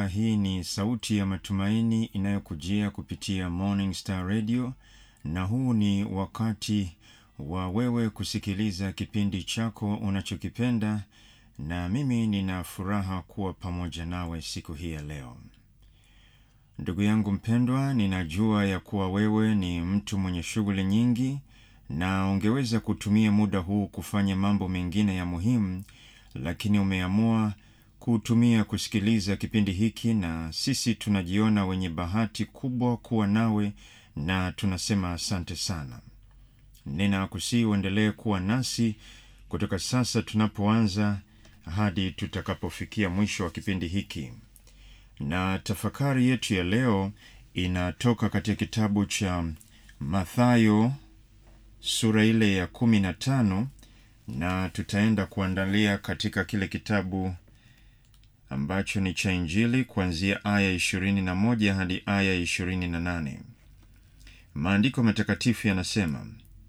kwamba hii ni sauti ya matumaini inayokujia kupitia Morning Star Radio, na huu ni wakati wa wewe kusikiliza kipindi chako unachokipenda, na mimi nina furaha kuwa pamoja nawe siku hii ya leo. Ndugu yangu mpendwa, ninajua ya kuwa wewe ni mtu mwenye shughuli nyingi na ungeweza kutumia muda huu kufanya mambo mengine ya muhimu, lakini umeamua kutumia kusikiliza kipindi hiki, na sisi tunajiona wenye bahati kubwa kuwa nawe na tunasema asante sana. Ninakusihi uendelee kuwa nasi kutoka sasa tunapoanza hadi tutakapofikia mwisho wa kipindi hiki. Na tafakari yetu ya leo inatoka katika kitabu cha Mathayo sura ile ya 15, na tutaenda kuandalia katika kile kitabu ambacho ni cha Injili kuanzia aya 21 hadi aya 28. Maandiko matakatifu yanasema,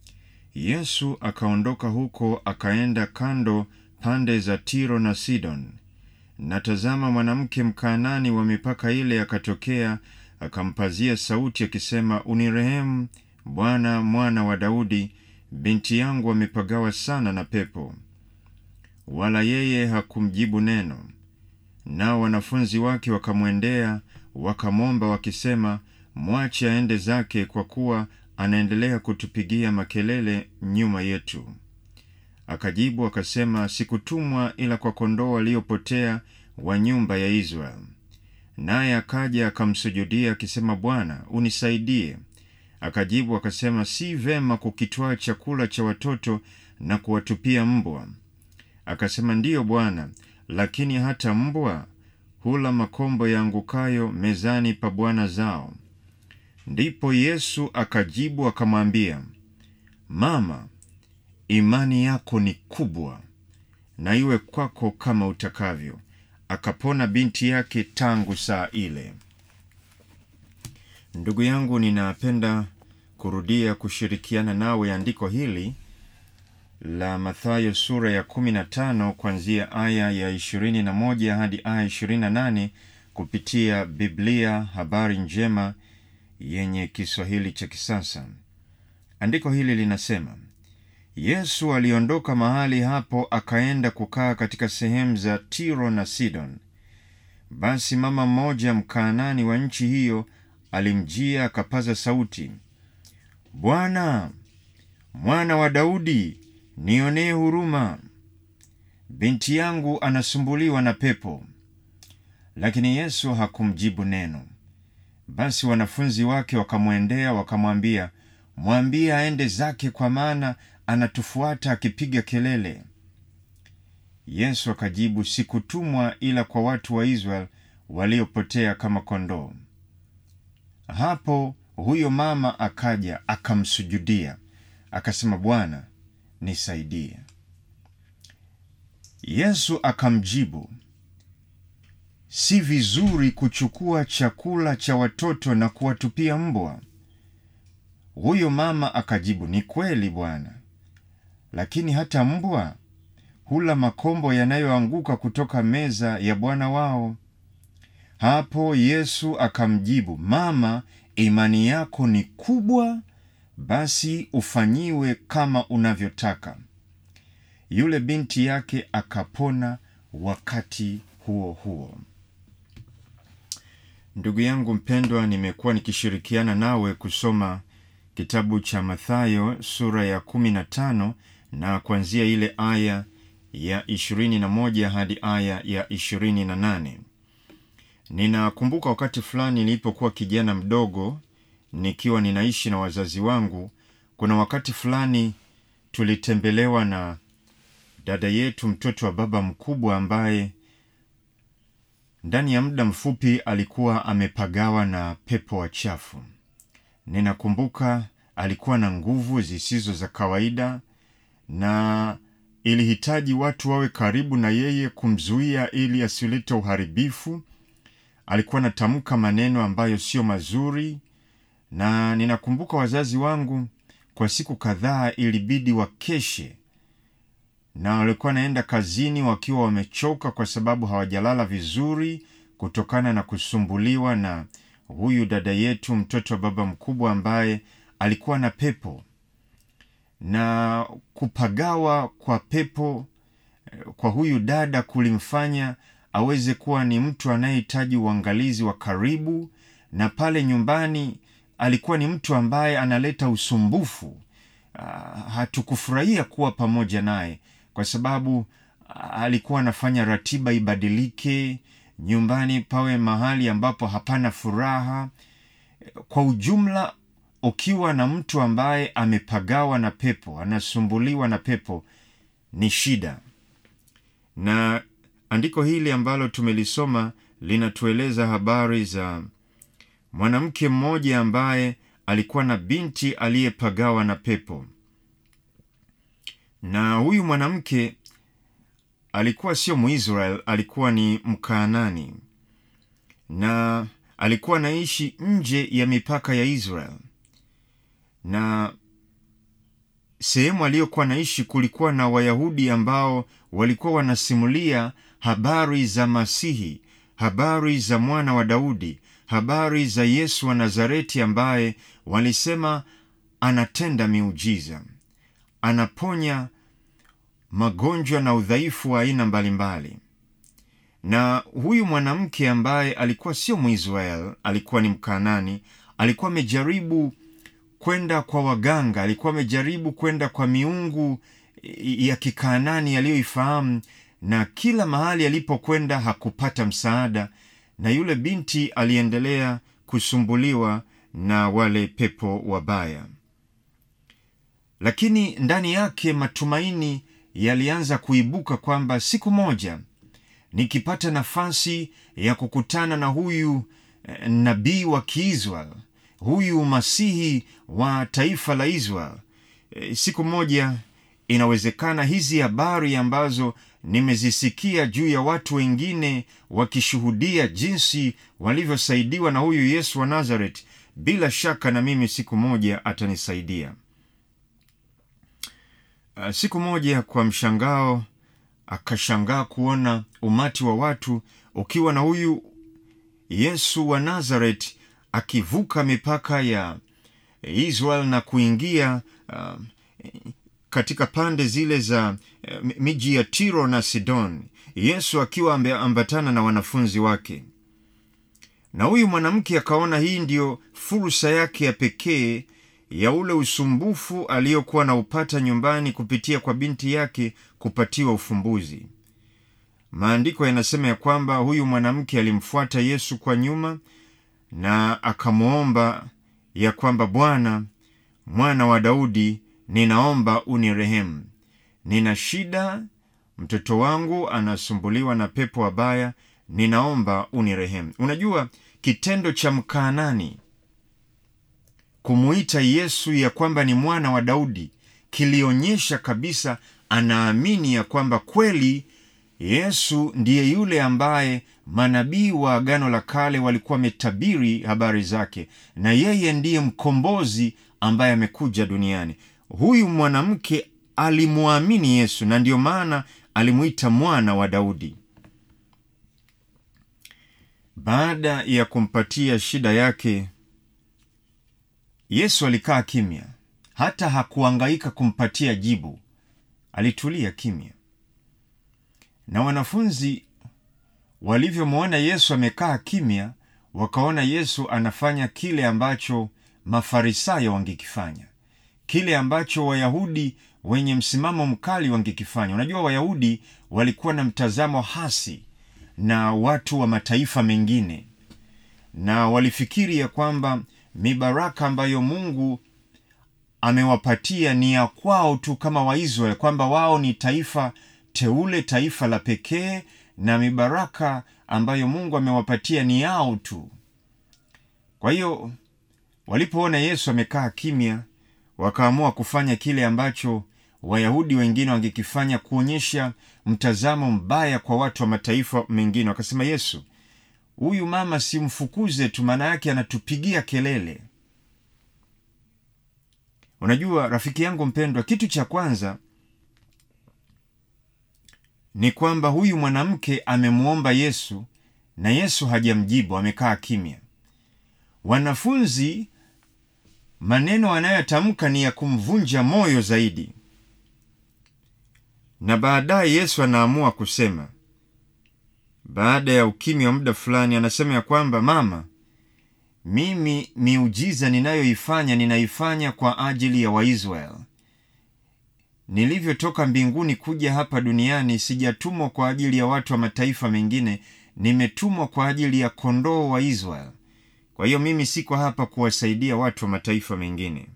Yesu akaondoka huko akaenda kando pande za Tiro na Sidon. Na tazama, mwanamke Mkanaani wa mipaka ile akatokea, akampazia sauti akisema, Unirehemu Bwana, mwana wa Daudi, binti yangu amepagawa sana na pepo. Wala yeye hakumjibu neno. Nao wanafunzi wake wakamwendea wakamwomba wakisema, Mwache aende zake, kwa kuwa anaendelea kutupigia makelele nyuma yetu. Akajibu akasema, Sikutumwa ila kwa kondoo waliopotea wa nyumba ya Israeli. Naye akaja akamsujudia akisema, Bwana, unisaidie. Akajibu akasema, Si vema kukitwaa chakula cha watoto na kuwatupia mbwa. Akasema, Ndiyo Bwana, lakini hata mbwa hula makombo yaangukayo mezani pa bwana zao. Ndipo Yesu akajibu akamwambia, Mama, imani yako ni kubwa, na iwe kwako kama utakavyo. Akapona binti yake tangu saa ile. Ndugu yangu, ninapenda kurudia kushirikiana nawe andiko hili la Mathayo sura ya 15 kuanzia aya ya 21 hadi aya 28 kupitia Biblia Habari Njema yenye Kiswahili cha kisasa. Andiko hili linasema, Yesu aliondoka mahali hapo akaenda kukaa katika sehemu za Tiro na Sidon. Basi mama mmoja Mkanaani wa nchi hiyo alimjia akapaza sauti, Bwana, mwana wa Daudi, nionee huruma. Binti yangu anasumbuliwa na pepo. Lakini Yesu hakumjibu neno. Basi wanafunzi wake wakamwendea wakamwambia, Mwambie aende zake, kwa maana anatufuata akipiga kelele. Yesu akajibu, Sikutumwa ila kwa watu wa Israeli waliopotea kama kondoo. Hapo huyo mama akaja akamsujudia akasema, Bwana, nisaidie. Yesu akamjibu, Si vizuri kuchukua chakula cha watoto na kuwatupia mbwa. Huyo mama akajibu, Ni kweli Bwana, lakini hata mbwa hula makombo yanayoanguka kutoka meza ya bwana wao. Hapo Yesu akamjibu, Mama, imani yako ni kubwa, basi ufanyiwe kama unavyotaka. Yule binti yake akapona wakati huo huo. Ndugu yangu mpendwa, nimekuwa nikishirikiana nawe kusoma kitabu cha Mathayo sura ya 15 na kuanzia ile aya ya 21 hadi aya ya 28. Ninakumbuka wakati fulani nilipokuwa kijana mdogo nikiwa ninaishi na wazazi wangu, kuna wakati fulani tulitembelewa na dada yetu, mtoto wa baba mkubwa, ambaye ndani ya muda mfupi alikuwa amepagawa na pepo wachafu. Ninakumbuka alikuwa na nguvu zisizo za kawaida, na ilihitaji watu wawe karibu na yeye kumzuia ili asilete uharibifu. Alikuwa anatamka maneno ambayo sio mazuri, na ninakumbuka wazazi wangu kwa siku kadhaa ilibidi wakeshe, na walikuwa naenda kazini wakiwa wamechoka kwa sababu hawajalala vizuri kutokana na kusumbuliwa na huyu dada yetu, mtoto wa baba mkubwa, ambaye alikuwa na pepo. Na kupagawa kwa pepo kwa huyu dada kulimfanya aweze kuwa ni mtu anayehitaji uangalizi wa karibu, na pale nyumbani alikuwa ni mtu ambaye analeta usumbufu. Hatukufurahia kuwa pamoja naye kwa sababu alikuwa anafanya ratiba ibadilike, nyumbani pawe mahali ambapo hapana furaha. Kwa ujumla, ukiwa na mtu ambaye amepagawa na pepo, anasumbuliwa na pepo, ni shida. Na andiko hili ambalo tumelisoma linatueleza habari za mwanamke mmoja ambaye alikuwa na binti aliyepagawa na pepo. Na huyu mwanamke alikuwa sio Mwisraeli, alikuwa ni Mkaanani, na alikuwa anaishi nje ya mipaka ya Israeli. Na sehemu aliyokuwa naishi kulikuwa na Wayahudi ambao walikuwa wanasimulia habari za Masihi, habari za mwana wa Daudi, habari za Yesu wa Nazareti, ambaye walisema anatenda miujiza, anaponya magonjwa na udhaifu wa aina mbalimbali. Na huyu mwanamke ambaye alikuwa sio Mwisraeli, alikuwa ni Mkanani, alikuwa amejaribu kwenda kwa waganga, alikuwa amejaribu kwenda kwa miungu ya Kikaanani aliyoifahamu, na kila mahali alipokwenda hakupata msaada, na yule binti aliendelea kusumbuliwa na wale pepo wabaya. Lakini ndani yake matumaini yalianza kuibuka kwamba siku moja nikipata nafasi ya kukutana na huyu nabii wa Kiisraeli, huyu Masihi wa taifa la Israeli, siku moja inawezekana hizi habari ambazo nimezisikia juu ya watu wengine wakishuhudia jinsi walivyosaidiwa na huyu Yesu wa Nazareth, bila shaka na mimi siku moja atanisaidia. Siku moja kwa mshangao akashangaa kuona umati wa watu ukiwa na huyu Yesu wa Nazareth akivuka mipaka ya Israel na kuingia katika pande zile za miji ya Tiro na Sidon, Yesu akiwa ambatana na wanafunzi wake. Na huyu mwanamke akaona hii ndio fursa yake ya pekee ya ule usumbufu aliyokuwa na upata nyumbani kupitia kwa binti yake kupatiwa ufumbuzi. Maandiko yanasema ya kwamba huyu mwanamke alimfuata Yesu kwa nyuma na akamuomba ya kwamba, Bwana, mwana wa Daudi, ninaomba unirehemu. Nina shida, mtoto wangu anasumbuliwa na pepo wabaya, ninaomba unirehemu. Unajua, kitendo cha Mkaanani kumuita Yesu ya kwamba ni mwana wa Daudi kilionyesha kabisa anaamini ya kwamba kweli Yesu ndiye yule ambaye manabii wa Agano la Kale walikuwa wametabiri habari zake, na yeye ndiye mkombozi ambaye amekuja duniani. Huyu mwanamke alimuamini Yesu, na ndio maana alimuita mwana wa Daudi. Baada ya kumpatia shida yake, Yesu alikaa kimya, hata hakuhangaika kumpatia jibu. Alitulia kimya. Na wanafunzi walivyomwona Yesu amekaa kimya, wakaona Yesu anafanya kile ambacho Mafarisayo wangekifanya, kile ambacho Wayahudi wenye msimamo mkali wangekifanya. Unajua, Wayahudi walikuwa na mtazamo hasi na watu wa mataifa mengine, na walifikiri ya kwamba mibaraka ambayo Mungu amewapatia ni ya kwao tu kama Waisraeli, kwamba wao ni taifa teule, taifa la pekee, na mibaraka ambayo Mungu amewapatia ni yao tu. Kwa hiyo walipoona Yesu amekaa kimya, wakaamua kufanya kile ambacho Wayahudi wengine wangekifanya, kuonyesha mtazamo mbaya kwa watu wa mataifa mengine. Wakasema, Yesu, huyu mama simfukuze tu, maana yake anatupigia kelele. Unajua rafiki yangu mpendwa, kitu cha kwanza ni kwamba huyu mwanamke amemuomba Yesu na Yesu hajamjibu, amekaa kimya. Wanafunzi maneno wanayotamka ni ya kumvunja moyo zaidi. Na baadaye Yesu anaamua kusema, baada ya ukimya wa muda fulani, anasema ya kwamba, mama, mimi miujiza ninaifanya kwa ajili ya Waisraeli. Nilivyotoka mbinguni kuja hapa duniani, sijatumwa kwa ajili ya watu wa mataifa mengine, nimetumwa kwa ajili ya kondoo wa Israeli. Kwa hiyo mimi siko hapa kuwasaidia watu wa mataifa mengine.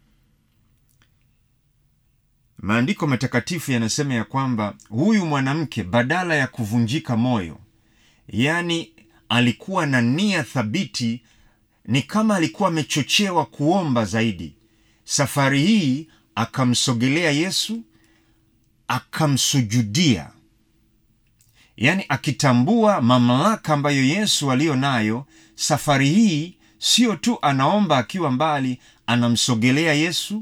Maandiko matakatifu yanasema ya kwamba huyu mwanamke badala ya kuvunjika moyo, yani alikuwa na nia thabiti, ni kama alikuwa amechochewa kuomba zaidi. Safari hii akamsogelea Yesu, akamsujudia, yani akitambua mamlaka ambayo Yesu alio nayo. Safari hii sio tu anaomba akiwa mbali, anamsogelea Yesu,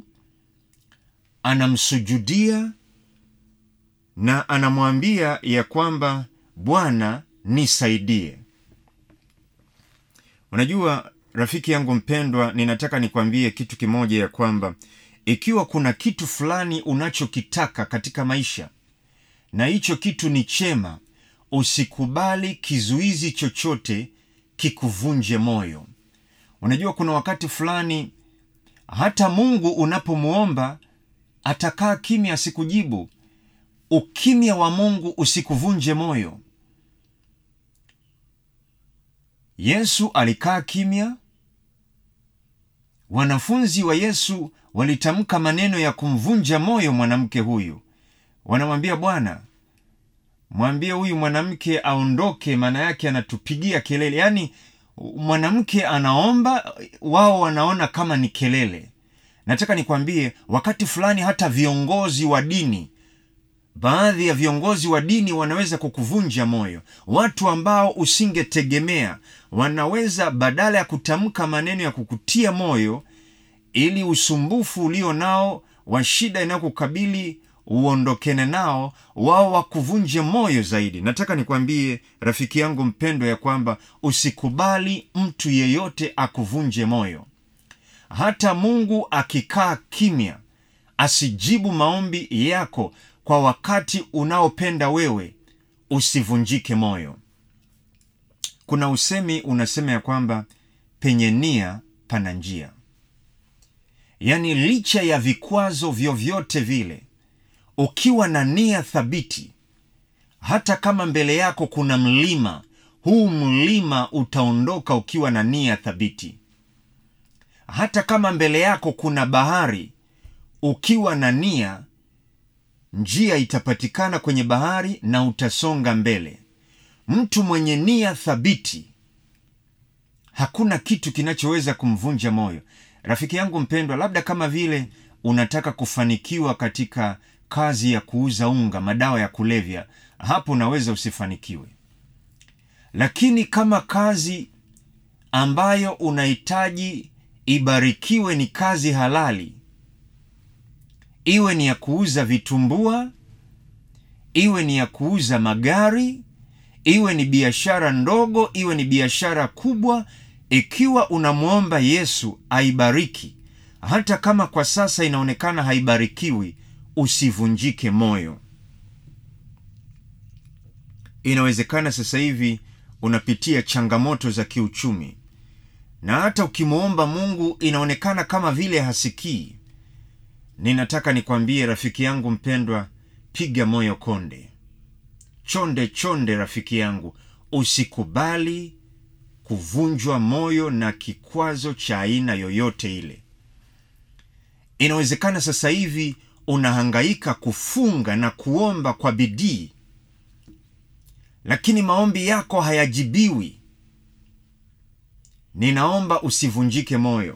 anamsujudia na anamwambia ya kwamba, Bwana nisaidie. Unajua rafiki yangu mpendwa, ninataka nikwambie kitu kimoja, ya kwamba ikiwa kuna kitu fulani unachokitaka katika maisha na hicho kitu ni chema, usikubali kizuizi chochote kikuvunje moyo. Unajua kuna wakati fulani hata Mungu unapomuomba atakaa kimya, asikujibu. Ukimya wa Mungu usikuvunje moyo. Yesu alikaa kimya. Wanafunzi wa Yesu walitamka maneno ya kumvunja moyo mwanamke huyu. Wanamwambia, Bwana, mwambie huyu mwanamke aondoke, maana yake anatupigia kelele. Yani mwanamke anaomba, wao wanaona kama ni kelele. Nataka nikwambie, wakati fulani hata viongozi wa dini, baadhi ya viongozi wa dini wanaweza kukuvunja moyo. Watu ambao usingetegemea wanaweza, badala ya kutamka maneno ya kukutia moyo ili usumbufu ulio nao wa shida inayokukabili uondokene nao, wao wakuvunje moyo zaidi. Nataka nikwambie rafiki yangu mpendwa, ya kwamba usikubali mtu yeyote akuvunje moyo. Hata Mungu akikaa kimya, asijibu maombi yako kwa wakati unaopenda wewe, usivunjike moyo. Kuna usemi unasema ya kwamba penye nia pana njia. Yani licha ya vikwazo vyovyote vile, ukiwa na nia thabiti, hata kama mbele yako kuna mlima, huu mlima utaondoka ukiwa na nia thabiti. Hata kama mbele yako kuna bahari, ukiwa na nia, njia itapatikana kwenye bahari na utasonga mbele. Mtu mwenye nia thabiti, hakuna kitu kinachoweza kumvunja moyo. Rafiki yangu mpendwa, labda kama vile unataka kufanikiwa katika kazi ya kuuza unga, madawa ya kulevya, hapo unaweza usifanikiwe. Lakini kama kazi ambayo unahitaji ibarikiwe ni kazi halali, iwe ni ya kuuza vitumbua, iwe ni ya kuuza magari, iwe ni biashara ndogo, iwe ni biashara kubwa, ikiwa unamuomba Yesu aibariki, hata kama kwa sasa inaonekana haibarikiwi, usivunjike moyo. Inawezekana sasa hivi unapitia changamoto za kiuchumi, na hata ukimuomba Mungu inaonekana kama vile hasikii. Ninataka nikwambie rafiki yangu mpendwa, piga moyo konde. Chonde chonde rafiki yangu, usikubali kuvunjwa moyo na kikwazo cha aina yoyote ile. Inawezekana sasa hivi unahangaika kufunga na kuomba kwa bidii, lakini maombi yako hayajibiwi. Ninaomba usivunjike moyo.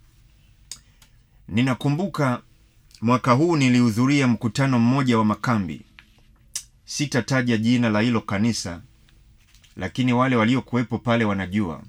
Ninakumbuka mwaka huu nilihudhuria mkutano mmoja wa makambi. Sitataja jina la hilo kanisa, lakini wale waliokuwepo pale wanajua.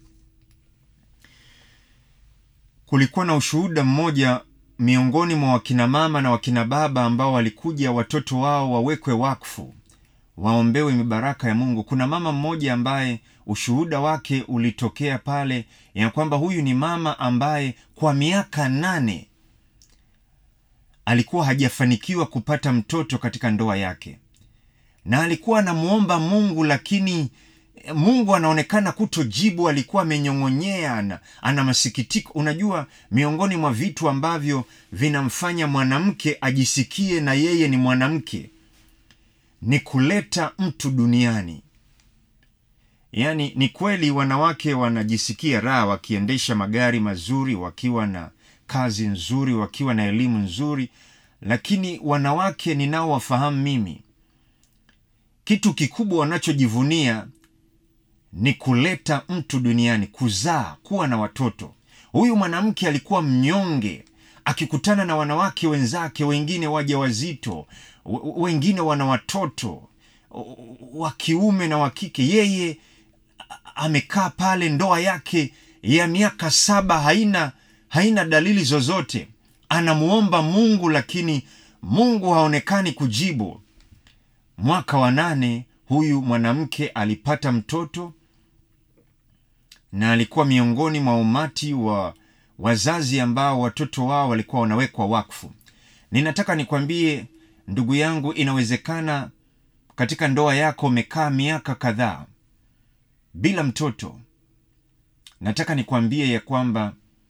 Kulikuwa na ushuhuda mmoja miongoni mwa wakina mama na wakina baba ambao walikuja watoto wao wawekwe wakfu. waombewe mibaraka ya Mungu. Kuna mama mmoja ambaye ushuhuda wake ulitokea pale, ya kwamba huyu ni mama ambaye kwa miaka 8 alikuwa hajafanikiwa kupata mtoto katika ndoa yake, na alikuwa anamuomba Mungu, lakini Mungu anaonekana kutojibu. Alikuwa amenyong'onyea, ana masikitiko. Unajua, miongoni mwa vitu ambavyo vinamfanya mwanamke ajisikie na yeye ni mwanamke ni kuleta mtu duniani. Yaani ni kweli wanawake wanajisikia raha wakiendesha magari mazuri, wakiwa na kazi nzuri, wakiwa na elimu nzuri, lakini wanawake ninaowafahamu mimi, kitu kikubwa wanachojivunia ni kuleta mtu duniani, kuzaa, kuwa na watoto. Huyu mwanamke alikuwa mnyonge, akikutana na wanawake wenzake, wengine wajawazito, wengine wana watoto wa kiume na wa kike. Yeye amekaa pale, ndoa yake ya miaka 7 haina dalili zozote. Anamuomba Mungu, lakini Mungu haonekani kujibu. Mwaka wa 8 huyu mwanamke alipata mtoto, na alikuwa miongoni mwa umati wa wazazi ambao watoto wao walikuwa wanawekwa wakfu. Ninataka nikwambie ndugu yangu, inawezekana katika ndoa yako umekaa miaka kadhaa bila mtoto. Nataka nikwambie ya kwamba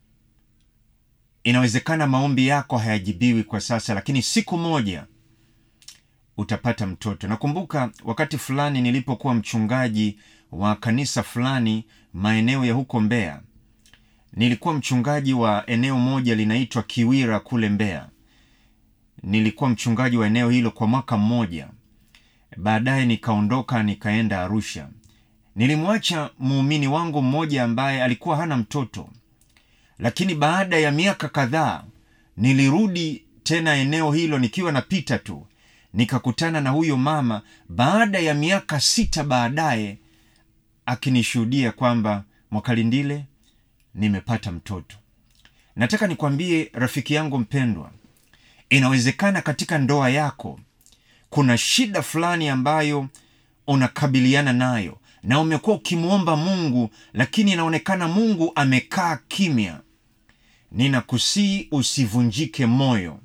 inawezekana maombi yako hayajibiwi kwa sasa, lakini siku moja utapata mtoto. Nakumbuka wakati fulani nilipokuwa mchungaji wa kanisa fulani maeneo ya huko Mbeya. Nilikuwa mchungaji wa eneo moja linaitwa Kiwira kule Mbeya. Nilikuwa mchungaji wa eneo hilo kwa mwaka mmoja. Baadaye nikaondoka nikaenda Arusha. Nilimwacha muumini wangu mmoja ambaye alikuwa hana mtoto. Lakini baada ya miaka kadhaa nilirudi tena eneo hilo, nikiwa napita tu nikakutana na huyo mama baada ya miaka 6 baadaye, akinishuhudia kwamba Mwakalindile, nimepata mtoto. Nataka nikwambie rafiki yangu mpendwa, inawezekana katika ndoa yako kuna shida fulani ambayo unakabiliana nayo, na umekuwa ukimuomba Mungu, lakini inaonekana Mungu amekaa kimya. Ninakusii usivunjike moyo.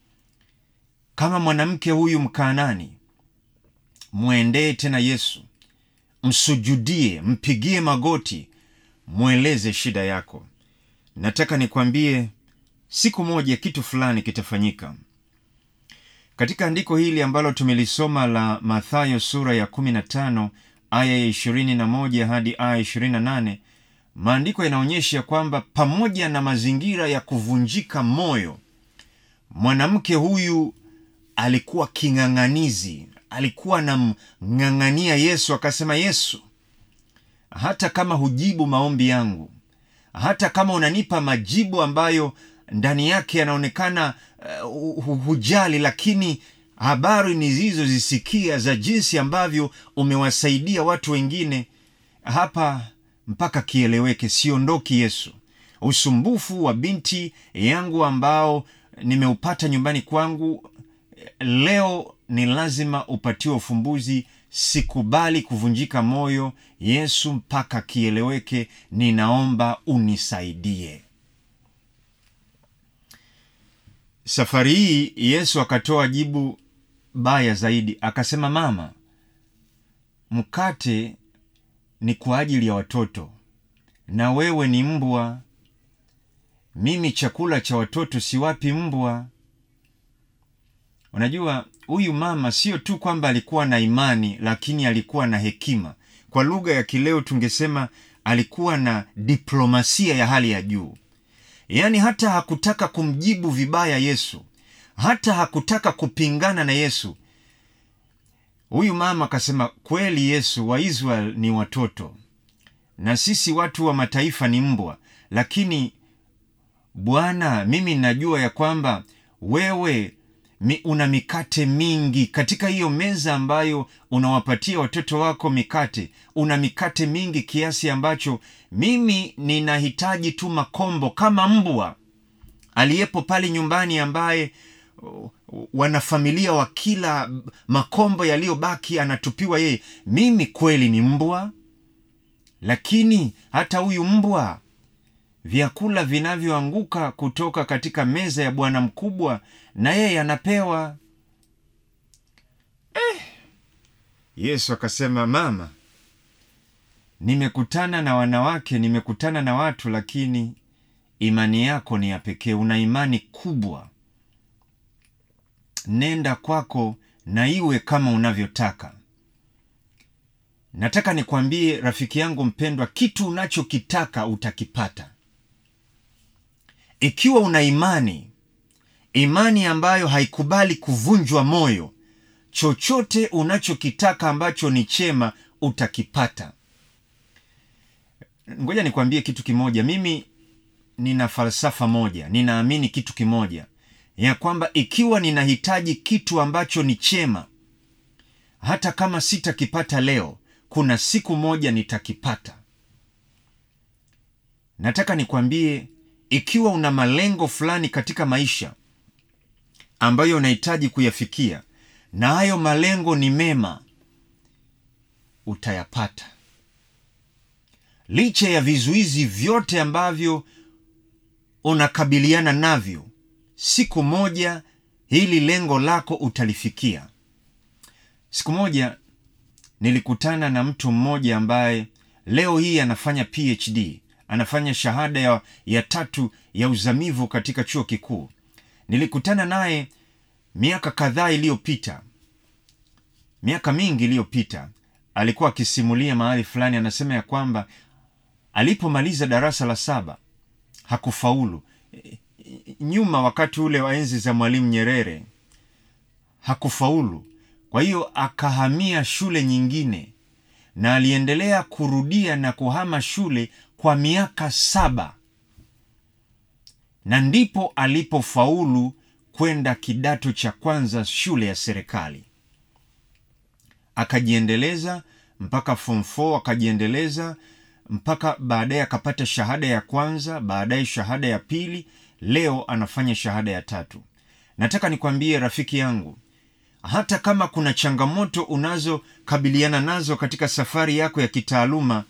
Kama mwanamke huyu Mkanaani, muendee tena Yesu, msujudie, mpigie magoti, mueleze shida yako. Nataka nikwambie siku moja kitu fulani kitafanyika. Katika andiko hili ambalo tumelisoma la Mathayo sura ya 15 aya ya 21 hadi aya 28, maandiko yanaonyesha kwamba pamoja na mazingira ya kuvunjika moyo, mwanamke huyu alikuwa king'ang'anizi, alikuwa na mng'ang'ania Yesu. Akasema, Yesu, hata kama hujibu maombi yangu, hata kama unanipa majibu ambayo ndani yake yanaonekana hujali, lakini habari nilizozisikia za jinsi ambavyo umewasaidia watu wengine, hapa mpaka kieleweke, siondoki Yesu. Usumbufu wa binti yangu ambao nimeupata nyumbani kwangu leo ni lazima upatiwe ufumbuzi. Sikubali kuvunjika moyo Yesu, mpaka kieleweke. Ninaomba unisaidie. Safari hii Yesu akatoa jibu baya zaidi. Akasema, mama, mkate ni kwa ajili ya watoto na wewe ni mbwa. Mimi chakula cha watoto siwapi mbwa. Unajua, huyu mama sio tu kwamba alikuwa na imani, lakini alikuwa na hekima. Kwa lugha ya kileo tungesema alikuwa na diplomasia ya hali ya juu. Yaani hata hakutaka kumjibu vibaya Yesu, hata hakutaka kupingana na Yesu. Huyu mama akasema, kweli Yesu, wa Israel ni watoto na sisi watu wa mataifa ni mbwa, lakini Bwana, mimi najua ya kwamba wewe una mikate mingi katika hiyo meza ambayo unawapatia watoto wako mikate. Una mikate mingi kiasi ambacho mimi ninahitaji tu makombo kama mbwa aliyepo pale nyumbani, ambaye wanafamilia wa kila makombo yaliyobaki anatupiwa yeye. Mimi kweli ni mbwa, lakini hata huyu mbwa, vyakula vinavyoanguka kutoka katika meza ya bwana mkubwa na yeye anapewa. Yesu akasema, mama, nimekutana na wanawake, nimekutana na watu, lakini imani yako ni ya pekee. Una imani kubwa. Nenda kwako na iwe kama unavyotaka. Nataka nikwambie rafiki yangu mpendwa, kitu unachokitaka utakipata. Ikiwa una imani ambayo haikubali kuvunjwa moyo, chochote unachokitaka ambacho ni chema utakipata. Ngoja nikwambie kitu kimoja. Mimi nina falsafa moja, ninaamini kitu kimoja, ya kwamba ikiwa ninahitaji kitu ambacho ni chema, hata kama sitakipata leo, kuna siku moja nitakipata. Nataka nikwambie, ikiwa una malengo fulani katika maisha ambayo unahitaji kuyafikia, na hayo malengo ni mema, utayapata. Licha ya vizuizi vyote ambavyo unakabiliana navyo, siku moja hili lengo lako utalifikia. Siku moja nilikutana na mtu mmoja ambaye leo hii anafanya PhD, anafanya shahada ya 3 ya uzamivu katika chuo kikuu. Nilikutana naye miaka kadhaa iliyopita, miaka mingi iliyopita. Alikuwa akisimulia mahali fulani, anasema ya kwamba alipomaliza darasa la 7 hakufaulu. Nyuma, wakati ule wa enzi za Mwalimu Nyerere, hakufaulu. Kwa hiyo akahamia shule nyingine, na aliendelea kurudia na kuhama shule kwa miaka 7, na ndipo alipofaulu kwenda kidato cha kwanza shule ya serikali. Akajiendeleza mpaka form 4, akajiendeleza mpaka baadaye akapata shahada ya kwanza, baadaye shahada ya pili, leo anafanya shahada ya 3. Nataka nikwambie rafiki yangu, hata kama kuna changamoto unazokabiliana nazo katika safari yako ya kitaaluma,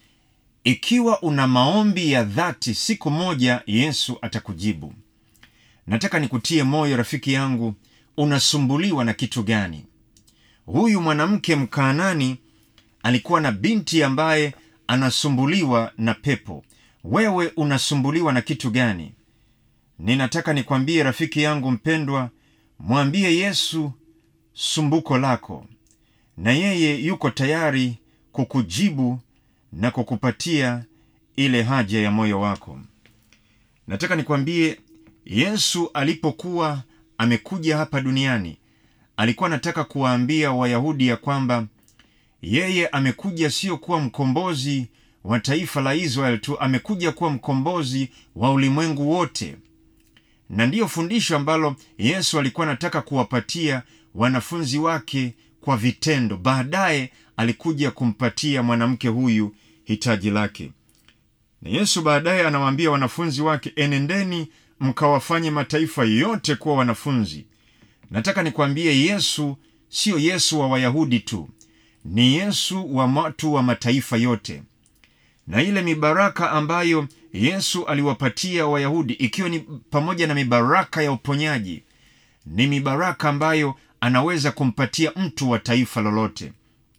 ikiwa una maombi ya dhati, siku moja Yesu atakujibu. Nataka nikutie moyo rafiki yangu, unasumbuliwa na kitu gani? Huyu mwanamke Mkaanani alikuwa na binti ambaye anasumbuliwa na pepo. Wewe unasumbuliwa na kitu gani? Ninataka nikwambie rafiki yangu mpendwa, mwambie Yesu sumbuko lako, na yeye yuko tayari kukujibu na kukupatia ile haja ya moyo wako. Nataka nikwambie, Yesu alipokuwa amekuja hapa duniani, alikuwa anataka kuwaambia Wayahudi ya kwamba yeye amekuja sio kuwa mkombozi wa taifa la Israeli tu, amekuja kuwa mkombozi wa ulimwengu wote. Na ndiyo fundisho ambalo Yesu alikuwa anataka kuwapatia wanafunzi wake kwa vitendo. Baadaye alikuja kumpatia mwanamke huyu hitaji lake. Na Yesu baadaye anawaambia wanafunzi wake, enendeni mkawafanye mataifa yote kuwa wanafunzi. Nataka nikwambie, Yesu sio Yesu wa Wayahudi tu, ni Yesu wa watu wa mataifa yote. Na ile mibaraka ambayo Yesu aliwapatia Wayahudi, ikiwa ni pamoja na mibaraka ya uponyaji, ni mibaraka ambayo anaweza kumpatia mtu wa taifa lolote.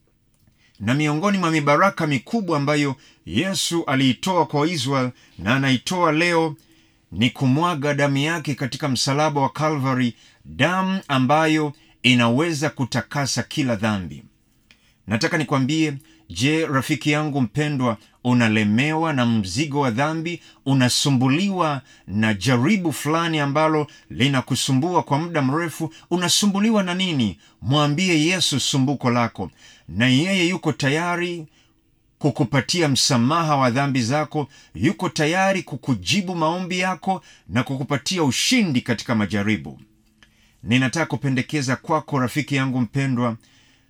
Na miongoni mwa mibaraka mikubwa ambayo Yesu aliitoa kwa Israeli na anaitoa leo ni kumwaga damu yake katika msalaba wa Calvary, damu ambayo inaweza kutakasa kila dhambi. Nataka nikwambie, je, rafiki yangu mpendwa, unalemewa na mzigo wa dhambi? Unasumbuliwa na jaribu fulani ambalo linakusumbua kwa muda mrefu? Unasumbuliwa na nini? Mwambie Yesu sumbuko lako, na yeye yuko tayari kukupatia msamaha wa dhambi zako, yuko tayari kukujibu maombi yako na kukupatia ushindi katika majaribu. Ninataka kupendekeza kwako rafiki yangu mpendwa,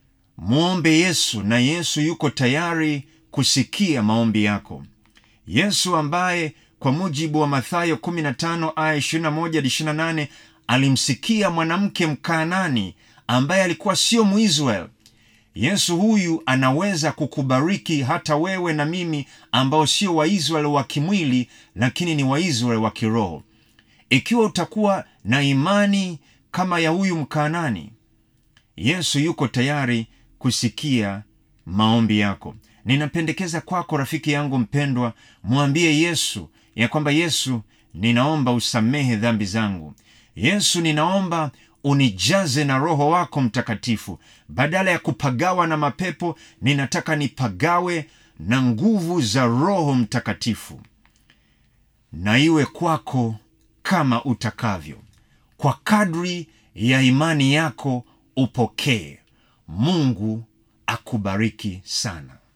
muombe Yesu, na Yesu yuko tayari kusikia maombi yako. Yesu ambaye kwa mujibu wa Mathayo 15 aya 21-28 alimsikia mwanamke Mkanaani ambaye alikuwa sio Mwisraeli. Yesu huyu anaweza kukubariki hata wewe na mimi ambao sio Waisraeli wa kimwili, lakini ni Waisraeli wa kiroho. Ikiwa utakuwa na imani kama ya huyu Mkanaani, Yesu yuko tayari kusikia maombi yako. Ninapendekeza kwako, rafiki yangu mpendwa, mwambie Yesu ya kwamba Yesu, ninaomba usamehe dhambi zangu. Yesu, ninaomba unijaze na Roho wako Mtakatifu. Badala ya kupagawa na mapepo, ninataka nipagawe na nguvu za Roho Mtakatifu. Na iwe kwako kama utakavyo. Kwa kadri ya imani yako upokee. Mungu akubariki sana.